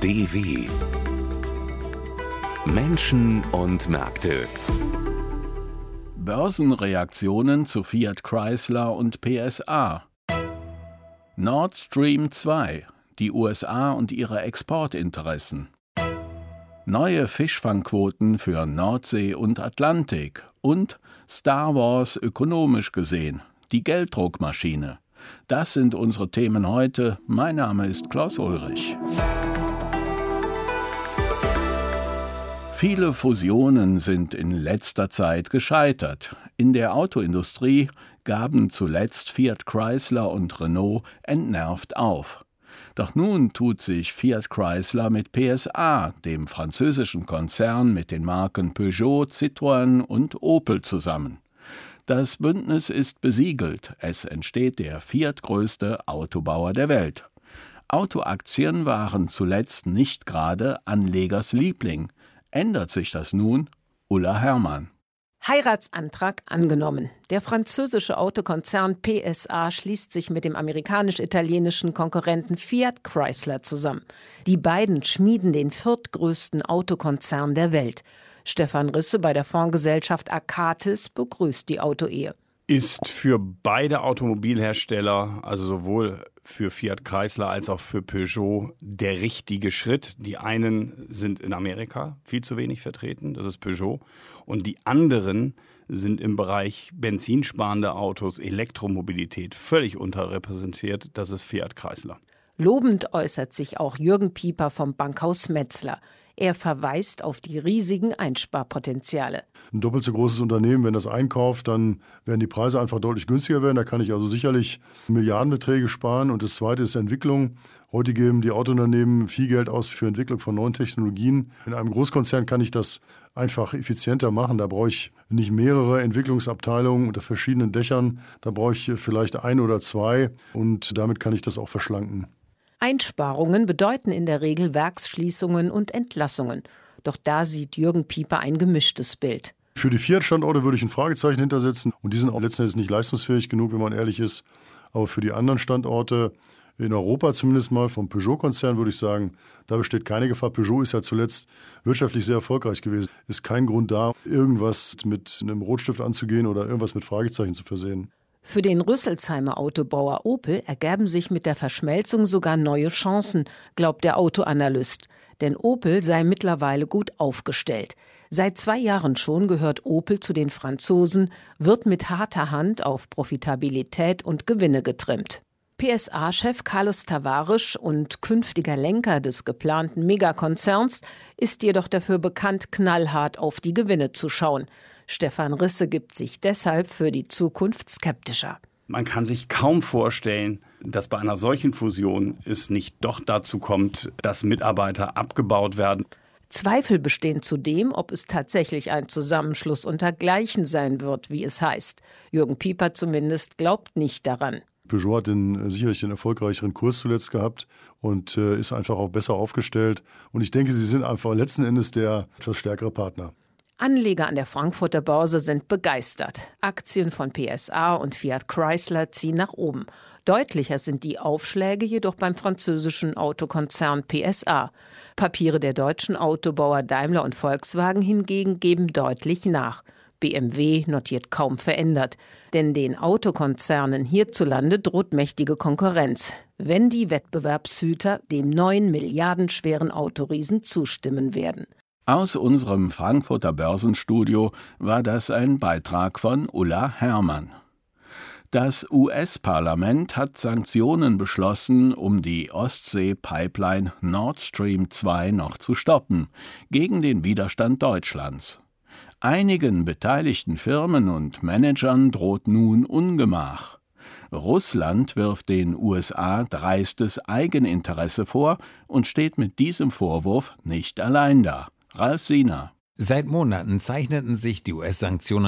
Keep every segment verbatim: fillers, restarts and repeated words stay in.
D W Menschen und Märkte. Börsenreaktionen zu Fiat Chrysler und P S A. Nord Stream zwei, die U S A und ihre Exportinteressen. Neue Fischfangquoten für Nordsee und Atlantik und Star Wars ökonomisch gesehen, die Gelddruckmaschine. Das sind unsere Themen heute. Mein Name ist Klaus Ulrich. Viele Fusionen sind in letzter Zeit gescheitert. In der Autoindustrie gaben zuletzt Fiat Chrysler und Renault entnervt auf. Doch nun tut sich Fiat Chrysler mit P S A, dem französischen Konzern mit den Marken Peugeot, Citroën und Opel zusammen. Das Bündnis ist besiegelt. Es entsteht der viertgrößte Autobauer der Welt. Autoaktien waren zuletzt nicht gerade Anlegers Liebling. Ändert sich das nun? Ulla Herrmann. Heiratsantrag angenommen. Der französische Autokonzern P S A schließt sich mit dem amerikanisch-italienischen Konkurrenten Fiat Chrysler zusammen. Die beiden schmieden den viertgrößten Autokonzern der Welt. Stefan Risse bei der Fondsgesellschaft Akatis begrüßt die Autoehe. Ist für beide Automobilhersteller, also sowohl für Fiat Chrysler als auch für Peugeot, der richtige Schritt. Die einen sind in Amerika viel zu wenig vertreten, das ist Peugeot. Und die anderen sind im Bereich benzinsparende Autos, Elektromobilität völlig unterrepräsentiert, das ist Fiat Chrysler. Lobend äußert sich auch Jürgen Pieper vom Bankhaus Metzler. Er verweist auf die riesigen Einsparpotenziale. Ein doppelt so großes Unternehmen, wenn das einkauft, dann werden die Preise einfach deutlich günstiger werden. Da kann ich also sicherlich Milliardenbeträge sparen. Und das Zweite ist Entwicklung. Heute geben die Autounternehmen viel Geld aus für Entwicklung von neuen Technologien. In einem Großkonzern kann ich das einfach effizienter machen. Da brauche ich nicht mehrere Entwicklungsabteilungen unter verschiedenen Dächern. Da brauche ich vielleicht ein oder zwei. Und damit kann ich das auch verschlanken. Einsparungen bedeuten in der Regel Werksschließungen und Entlassungen. Doch da sieht Jürgen Pieper ein gemischtes Bild. Für die Fiat-Standorte würde ich ein Fragezeichen hintersetzen. Und die sind auch letzten Endes nicht leistungsfähig genug, wenn man ehrlich ist. Aber für die anderen Standorte, in Europa zumindest mal, vom Peugeot-Konzern würde ich sagen, da besteht keine Gefahr. Peugeot ist ja zuletzt wirtschaftlich sehr erfolgreich gewesen. Ist kein Grund da, irgendwas mit einem Rotstift anzugehen oder irgendwas mit Fragezeichen zu versehen. Für den Rüsselsheimer Autobauer Opel ergaben sich mit der Verschmelzung sogar neue Chancen, glaubt der Autoanalyst. Denn Opel sei mittlerweile gut aufgestellt. Seit zwei Jahren schon gehört Opel zu den Franzosen, wird mit harter Hand auf Profitabilität und Gewinne getrimmt. P S A-Chef Carlos Tavares und künftiger Lenker des geplanten Megakonzerns ist jedoch dafür bekannt, knallhart auf die Gewinne zu schauen. Stefan Risse gibt sich deshalb für die Zukunft skeptischer. Man kann sich kaum vorstellen, dass bei einer solchen Fusion es nicht doch dazu kommt, dass Mitarbeiter abgebaut werden. Zweifel bestehen zudem, ob es tatsächlich ein Zusammenschluss unter Gleichen sein wird, wie es heißt. Jürgen Pieper zumindest glaubt nicht daran. Peugeot hat den, sicherlich den erfolgreicheren Kurs zuletzt gehabt und äh, ist einfach auch besser aufgestellt. Und ich denke, sie sind einfach letzten Endes der etwas stärkere Partner. Anleger an der Frankfurter Börse sind begeistert. Aktien von P S A und Fiat Chrysler ziehen nach oben. Deutlicher sind die Aufschläge jedoch beim französischen Autokonzern P S A. Papiere der deutschen Autobauer Daimler und Volkswagen hingegen geben deutlich nach. B M W notiert kaum verändert. Denn den Autokonzernen hierzulande droht mächtige Konkurrenz, wenn die Wettbewerbshüter dem neuen milliardenschweren Autoriesen zustimmen werden. Aus unserem Frankfurter Börsenstudio war das ein Beitrag von Ulla Herrmann. Das U S-Parlament hat Sanktionen beschlossen, um die Ostsee-Pipeline Nord Stream zwei noch zu stoppen, gegen den Widerstand Deutschlands. Einigen beteiligten Firmen und Managern droht nun Ungemach. Russland wirft den U S A dreistes Eigeninteresse vor und steht mit diesem Vorwurf nicht allein da. Ralf Siener. Seit Monaten zeichneten sich die U S-Sanktionen ab.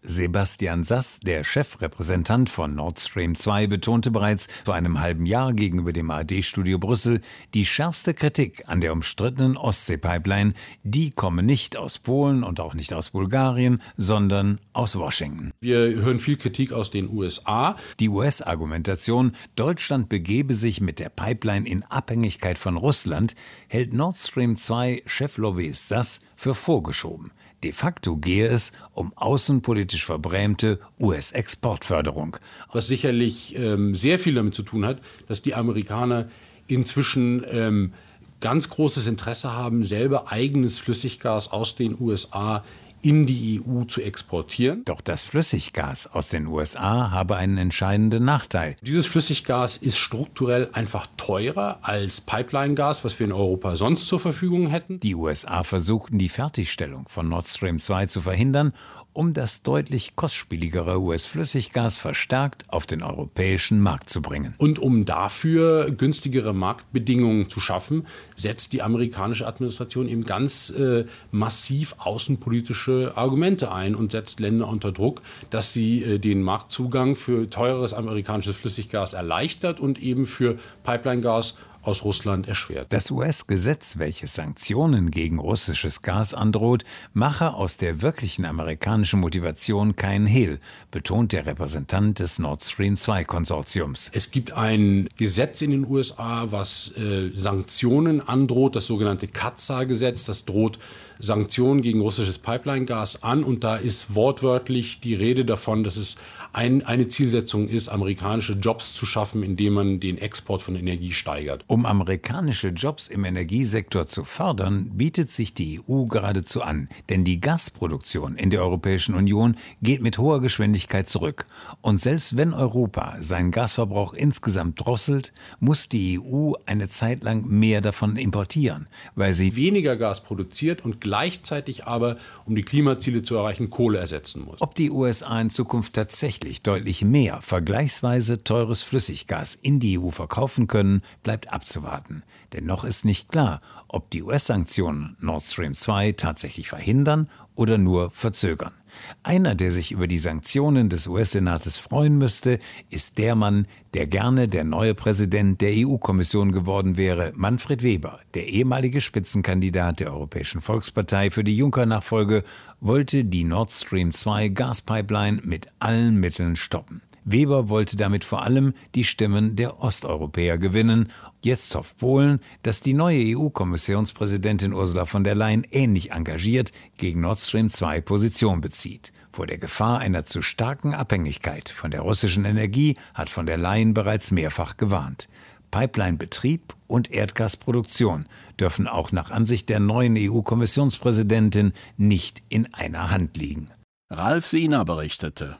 Sebastian Sass, der Chefrepräsentant von Nord Stream zwei, betonte bereits vor einem halben Jahr gegenüber dem A R D-Studio Brüssel, die schärfste Kritik an der umstrittenen Ostsee-Pipeline, die komme nicht aus Polen und auch nicht aus Bulgarien, sondern aus Washington. Wir hören viel Kritik aus den U S A. Die U S-Argumentation, Deutschland begebe sich mit der Pipeline in Abhängigkeit von Russland, hält Nord Stream zwei Cheflobbyist Sass für vorgeschoben. De facto gehe es um außenpolitisch verbrämte U S-Exportförderung. Was sicherlich ähm, sehr viel damit zu tun hat, dass die Amerikaner inzwischen ähm, ganz großes Interesse haben, selber eigenes Flüssiggas aus den U S A in die E U zu exportieren. Doch das Flüssiggas aus den U S A habe einen entscheidenden Nachteil. Dieses Flüssiggas ist strukturell einfach teurer als Pipeline-Gas, was wir in Europa sonst zur Verfügung hätten. Die U S A versuchten, die Fertigstellung von Nord Stream zwei zu verhindern, um das deutlich kostspieligere U S-Flüssiggas verstärkt auf den europäischen Markt zu bringen. Und um dafür günstigere Marktbedingungen zu schaffen, setzt die amerikanische Administration eben ganz äh, massiv außenpolitische Argumente ein und setzt Länder unter Druck, dass sie äh, den Marktzugang für teures amerikanisches Flüssiggas erleichtert und eben für Pipeline-Gas aus Russland erschwert. Das U S-Gesetz, welches Sanktionen gegen russisches Gas androht, mache aus der wirklichen amerikanischen Motivation keinen Hehl, betont der Repräsentant des Nord Stream zwei Konsortiums. Es gibt ein Gesetz in den U S A, was äh, Sanktionen androht, das sogenannte CAATSA-Gesetz. Das droht Sanktionen gegen russisches Pipeline-Gas an. Und da ist wortwörtlich die Rede davon, dass es ein, eine Zielsetzung ist, amerikanische Jobs zu schaffen, indem man den Export von Energie steigert. Um amerikanische Jobs im Energiesektor zu fördern, bietet sich die E U geradezu an. Denn die Gasproduktion in der Europäischen Union geht mit hoher Geschwindigkeit zurück. Und selbst wenn Europa seinen Gasverbrauch insgesamt drosselt, muss die E U eine Zeit lang mehr davon importieren, weil sie weniger Gas produziert und gleichzeitig aber, um die Klimaziele zu erreichen, Kohle ersetzen muss. Ob die U S A in Zukunft tatsächlich deutlich mehr vergleichsweise teures Flüssiggas in die E U verkaufen können, bleibt abzuwarten. Denn noch ist nicht klar, ob die U S-Sanktionen Nord Stream zwei tatsächlich verhindern oder nur verzögern. Einer, der sich über die Sanktionen des U S-Senates freuen müsste, ist der Mann, der gerne der neue Präsident der E U-Kommission geworden wäre, Manfred Weber. Der ehemalige Spitzenkandidat der Europäischen Volkspartei für die Juncker-Nachfolge wollte die Nord Stream zwei Gaspipeline mit allen Mitteln stoppen. Weber wollte damit vor allem die Stimmen der Osteuropäer gewinnen. Jetzt hofft Polen, dass die neue E U-Kommissionspräsidentin Ursula von der Leyen ähnlich engagiert gegen Nord Stream zwei Position bezieht. Vor der Gefahr einer zu starken Abhängigkeit von der russischen Energie hat von der Leyen bereits mehrfach gewarnt. Pipeline-Betrieb und Erdgasproduktion dürfen auch nach Ansicht der neuen E U-Kommissionspräsidentin nicht in einer Hand liegen. Ralf Siener berichtete.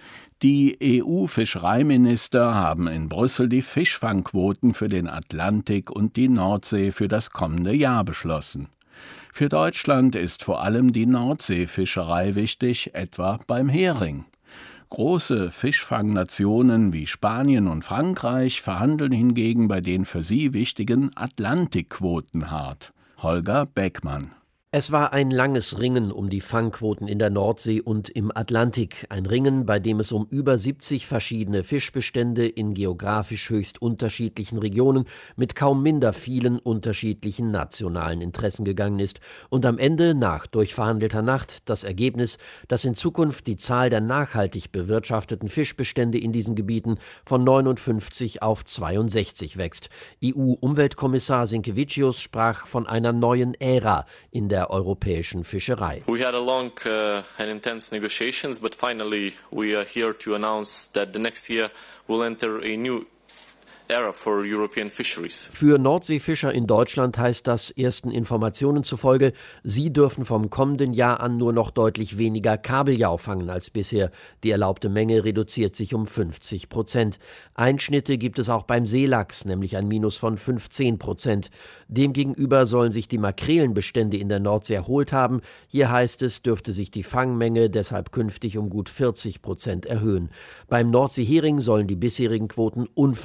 Die E U-Fischereiminister haben in Brüssel die Fischfangquoten für den Atlantik und die Nordsee für das kommende Jahr beschlossen. Für Deutschland ist vor allem die Nordseefischerei wichtig, etwa beim Hering. Große Fischfangnationen wie Spanien und Frankreich verhandeln hingegen bei den für sie wichtigen Atlantikquoten hart. Holger Beckmann. Es war ein langes Ringen um die Fangquoten in der Nordsee und im Atlantik. Ein Ringen, bei dem es um über siebzig verschiedene Fischbestände in geografisch höchst unterschiedlichen Regionen mit kaum minder vielen unterschiedlichen nationalen Interessen gegangen ist. Und am Ende, nach durchverhandelter Nacht, das Ergebnis, dass in Zukunft die Zahl der nachhaltig bewirtschafteten Fischbestände in diesen Gebieten von neunundfünfzig auf zweiundsechzig wächst. E U-Umweltkommissar Sinkevicius sprach von einer neuen Ära in der europäischen Fischerei. We had a long uh, and intense negotiations, but finally we are here to announce that the next year will enter a new era for European fisheries. Für Nordseefischer in Deutschland heißt das ersten Informationen zufolge, sie dürfen vom kommenden Jahr an nur noch deutlich weniger Kabeljau fangen als bisher. Die erlaubte Menge reduziert sich um fünfzig Prozent. Einschnitte gibt es auch beim Seelachs, nämlich ein Minus von fünfzehn Prozent. Demgegenüber sollen sich die Makrelenbestände in der Nordsee erholt haben. Hier heißt es, dürfte sich die Fangmenge deshalb künftig um gut vierzig Prozent erhöhen. Beim Nordseehering sollen die bisherigen Quoten unverändert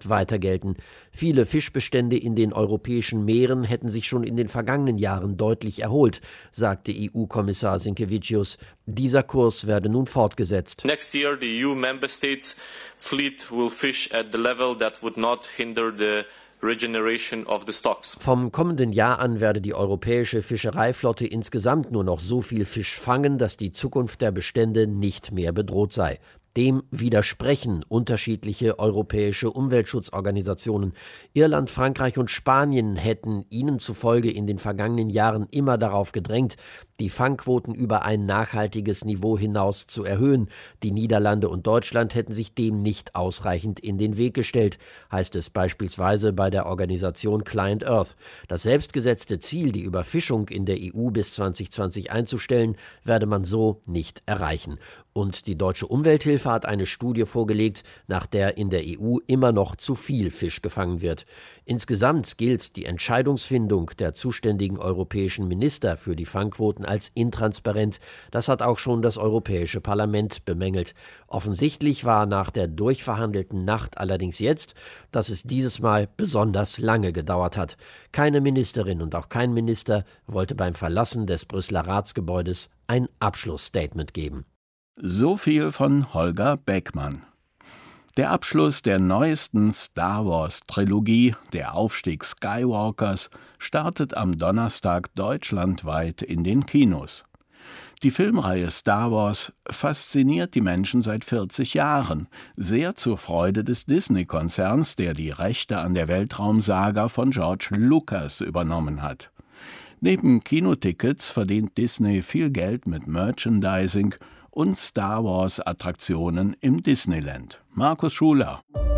bleibt weiter gelten. Viele Fischbestände in den europäischen Meeren hätten sich schon in den vergangenen Jahren deutlich erholt, sagte E U-Kommissar Sinkevicius. Dieser Kurs werde nun fortgesetzt. Next year the E U member states fleet will fish at the level that would not hinder the regeneration of the stocks. Vom kommenden Jahr an werde die europäische Fischereiflotte insgesamt nur noch so viel Fisch fangen, dass die Zukunft der Bestände nicht mehr bedroht sei. Dem widersprechen unterschiedliche europäische Umweltschutzorganisationen. Irland, Frankreich und Spanien hätten ihnen zufolge in den vergangenen Jahren immer darauf gedrängt, die Fangquoten über ein nachhaltiges Niveau hinaus zu erhöhen. Die Niederlande und Deutschland hätten sich dem nicht ausreichend in den Weg gestellt, heißt es beispielsweise bei der Organisation Client Earth. Das selbstgesetzte Ziel, die Überfischung in der E U bis zwanzig zwanzig einzustellen, werde man so nicht erreichen. Und die Deutsche Umwelthilfe hat eine Studie vorgelegt, nach der in der E U immer noch zu viel Fisch gefangen wird. Insgesamt gilt die Entscheidungsfindung der zuständigen europäischen Minister für die Fangquoten als intransparent. Das hat auch schon das Europäische Parlament bemängelt. Offensichtlich war nach der durchverhandelten Nacht allerdings jetzt, dass es dieses Mal besonders lange gedauert hat. Keine Ministerin und auch kein Minister wollte beim Verlassen des Brüsseler Ratsgebäudes ein Abschlussstatement geben. So viel von Holger Beckmann. Der Abschluss der neuesten Star Wars-Trilogie, der Aufstieg Skywalkers, startet am Donnerstag deutschlandweit in den Kinos. Die Filmreihe Star Wars fasziniert die Menschen seit vierzig Jahren, sehr zur Freude des Disney-Konzerns, der die Rechte an der Weltraumsaga von George Lucas übernommen hat. Neben Kinotickets verdient Disney viel Geld mit Merchandising und Star Wars-Attraktionen im Disneyland. Markus Schuler.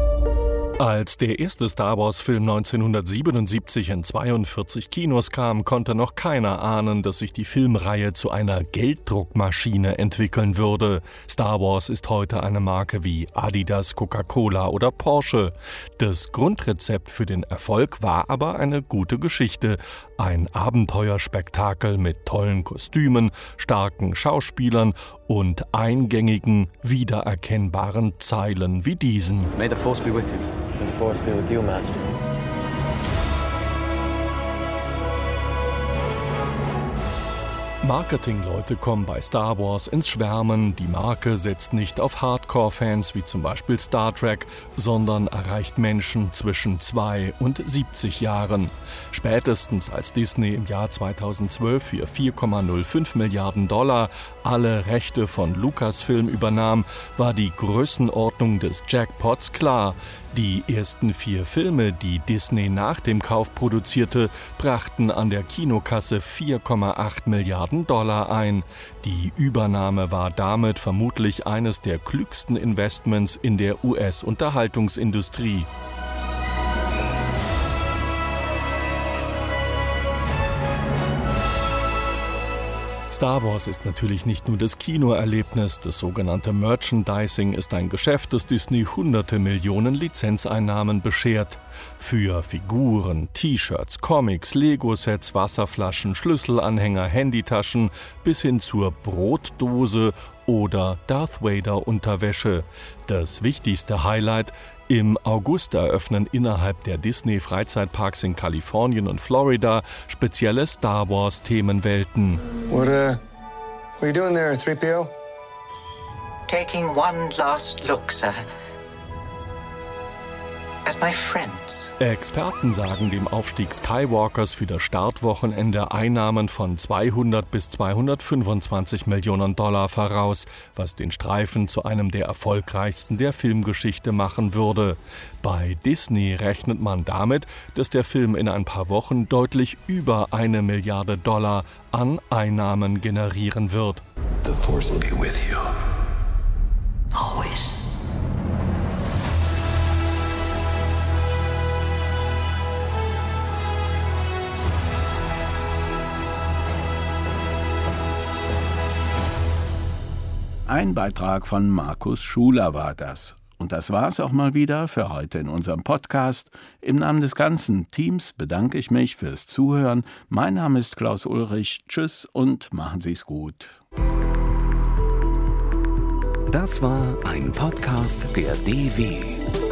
Als der erste Star Wars-Film neunzehnhundertsiebenundsiebzig in zweiundvierzig Kinos kam, konnte noch keiner ahnen, dass sich die Filmreihe zu einer Gelddruckmaschine entwickeln würde. Star Wars ist heute eine Marke wie Adidas, Coca-Cola oder Porsche. Das Grundrezept für den Erfolg war aber eine gute Geschichte. Ein Abenteuerspektakel mit tollen Kostümen, starken Schauspielern und eingängigen, wiedererkennbaren Zeilen wie diesen. May the Force be with you. May the Force be with you, Master. Marketingleute kommen bei Star Wars ins Schwärmen. Die Marke setzt nicht auf Hardcore-Fans wie zum Beispiel Star Trek, sondern erreicht Menschen zwischen zwei und siebzig Jahren. Spätestens als Disney im Jahr zweitausendzwölf für vier Komma null fünf Milliarden Dollar alle Rechte von Lucasfilm übernahm, war die Größenordnung des Jackpots klar. Die ersten vier Filme, die Disney nach dem Kauf produzierte, brachten an der Kinokasse vier Komma acht Milliarden Dollar ein. Die Übernahme war damit vermutlich eines der klügsten Investments in der U S-Unterhaltungsindustrie. Star Wars ist natürlich nicht nur das Kinoerlebnis. Das sogenannte Merchandising ist ein Geschäft, das Disney hunderte Millionen Lizenzeinnahmen beschert. Für Figuren, T-Shirts, Comics, Lego-Sets, Wasserflaschen, Schlüsselanhänger, Handytaschen bis hin zur Brotdose oder Darth Vader-Unterwäsche. Das wichtigste Highlight: im August eröffnen innerhalb der Disney-Freizeitparks in Kalifornien und Florida spezielle Star Wars-Themenwelten. What, uh, what are you doing there, three P O? Taking one last look, sir. At my friends. Experten sagen dem Aufstieg Skywalkers für das Startwochenende Einnahmen von zweihundert bis zweihundertfünfundzwanzig Millionen Dollar voraus, was den Streifen zu einem der erfolgreichsten der Filmgeschichte machen würde. Bei Disney rechnet man damit, dass der Film in ein paar Wochen deutlich über eine Milliarde Dollar an Einnahmen generieren wird. The Force will be with you. Always. Ein Beitrag von Markus Schuler war das. Und das war's auch mal wieder für heute in unserem Podcast. Im Namen des ganzen Teams bedanke ich mich fürs Zuhören. Mein Name ist Klaus Ulrich. Tschüss und machen Sie's gut. Das war ein Podcast der D W.